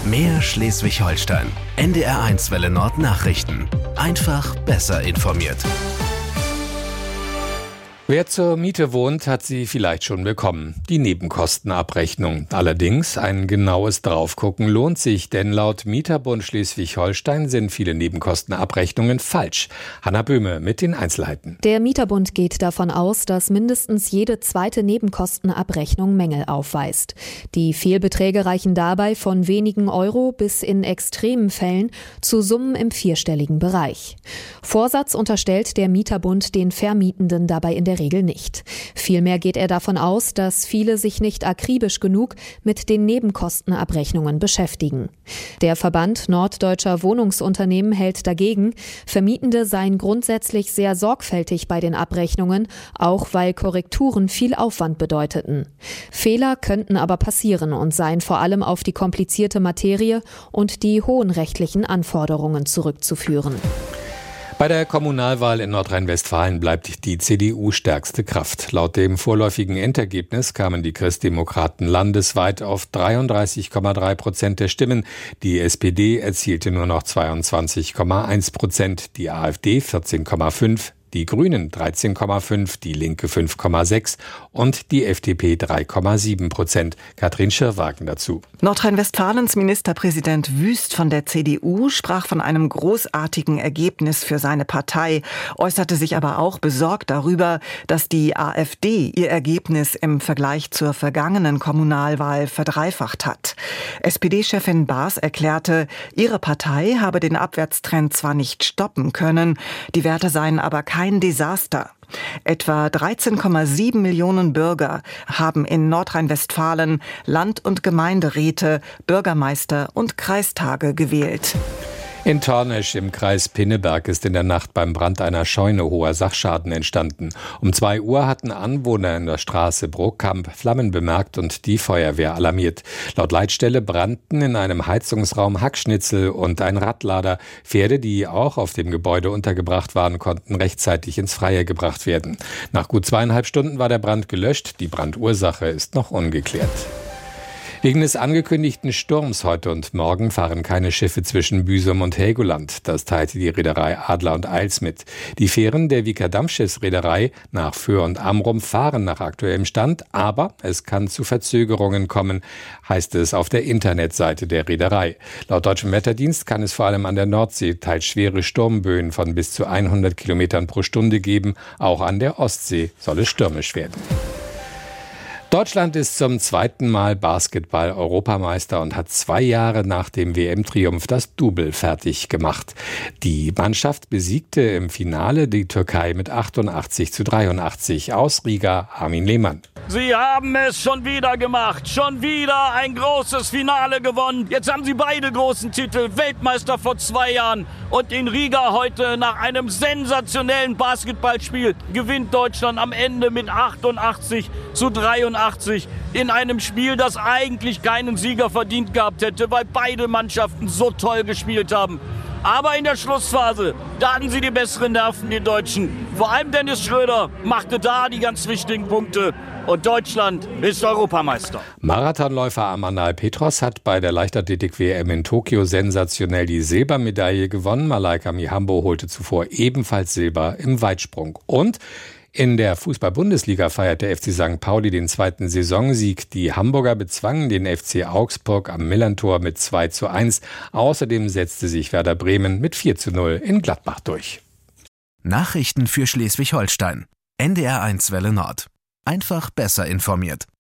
Mehr Schleswig-Holstein. NDR1 Welle Nord Nachrichten. Einfach besser informiert. Wer zur Miete wohnt, hat sie vielleicht schon bekommen. Die Nebenkostenabrechnung. Allerdings ein genaues Draufgucken lohnt sich, denn laut Mieterbund Schleswig-Holstein sind viele Nebenkostenabrechnungen falsch. Hanna Böhme mit den Einzelheiten. Der Mieterbund geht davon aus, dass mindestens jede zweite Nebenkostenabrechnung Mängel aufweist. Die Fehlbeträge reichen dabei von wenigen Euro bis in extremen Fällen zu Summen im vierstelligen Bereich. Vorsatz unterstellt der Mieterbund den Vermietenden dabei in der Regel nicht. Vielmehr geht er davon aus, dass viele sich nicht akribisch genug mit den Nebenkostenabrechnungen beschäftigen. Der Verband Norddeutscher Wohnungsunternehmen hält dagegen, Vermietende seien grundsätzlich sehr sorgfältig bei den Abrechnungen, auch weil Korrekturen viel Aufwand bedeuteten. Fehler könnten aber passieren und seien vor allem auf die komplizierte Materie und die hohen rechtlichen Anforderungen zurückzuführen. Bei der Kommunalwahl in Nordrhein-Westfalen bleibt die CDU stärkste Kraft. Laut dem vorläufigen Endergebnis kamen die Christdemokraten landesweit auf 33,3% der Stimmen. Die SPD erzielte nur noch 22,1%, die AfD 14,5%. Die Grünen 13,5%, die Linke 5,6% und die FDP 3,7%. Katrin Schirrwagen dazu. Nordrhein-Westfalens Ministerpräsident Wüst von der CDU sprach von einem großartigen Ergebnis für seine Partei, äußerte sich aber auch besorgt darüber, dass die AfD ihr Ergebnis im Vergleich zur vergangenen Kommunalwahl verdreifacht hat. SPD-Chefin Baas erklärte, ihre Partei habe den Abwärtstrend zwar nicht stoppen können, die Werte seien aber kein Desaster. Etwa 13,7 Millionen Bürger haben in Nordrhein-Westfalen Land- und Gemeinderäte, Bürgermeister und Kreistage gewählt. In Tornesch im Kreis Pinneberg ist in der Nacht beim Brand einer Scheune hoher Sachschaden entstanden. Um 2 Uhr hatten Anwohner in der Straße Brokamp Flammen bemerkt und die Feuerwehr alarmiert. Laut Leitstelle brannten in einem Heizungsraum Hackschnitzel und ein Radlader. Pferde, die auch auf dem Gebäude untergebracht waren, konnten rechtzeitig ins Freie gebracht werden. Nach gut 2,5 Stunden war der Brand gelöscht. Die Brandursache ist noch ungeklärt. Wegen des angekündigten Sturms heute und morgen fahren keine Schiffe zwischen Büsum und Helgoland. Das teilte die Reederei Adler und Eils mit. Die Fähren der Wieker Dampfschiffsreederei nach Föhr und Amrum fahren nach aktuellem Stand, aber es kann zu Verzögerungen kommen, heißt es auf der Internetseite der Reederei. Laut Deutschem Wetterdienst kann es vor allem an der Nordsee teils schwere Sturmböen von bis zu 100 Kilometern pro Stunde geben. Auch an der Ostsee soll es stürmisch werden. Deutschland ist zum 2. Mal Basketball-Europameister und hat 2 Jahre nach dem WM-Triumph das Double fertig gemacht. Die Mannschaft besiegte im Finale die Türkei mit 88-83. Aus Riga, Armin Lehmann. Sie haben es schon wieder gemacht. Schon wieder ein großes Finale gewonnen. Jetzt haben sie beide großen Titel. Weltmeister vor 2 Jahren. Und in Riga heute nach einem sensationellen Basketballspiel gewinnt Deutschland am Ende mit 88-83 in einem Spiel, das eigentlich keinen Sieger verdient gehabt hätte, weil beide Mannschaften so toll gespielt haben. Aber in der Schlussphase, da hatten sie die besseren Nerven, die Deutschen. Vor allem Dennis Schröder machte da die ganz wichtigen Punkte. Und Deutschland ist Europameister. Marathonläufer Amanal Petros hat bei der Leichtathletik-WM in Tokio sensationell die Silbermedaille gewonnen. Malaika Mihambo holte zuvor ebenfalls Silber im Weitsprung. Und in der Fußball-Bundesliga feiert der FC St. Pauli den 2. Saisonsieg. Die Hamburger bezwangen den FC Augsburg am Millerntor mit 2:1. Außerdem setzte sich Werder Bremen mit 4:0 in Gladbach durch. Nachrichten für Schleswig-Holstein. NDR1 Welle Nord. Einfach besser informiert.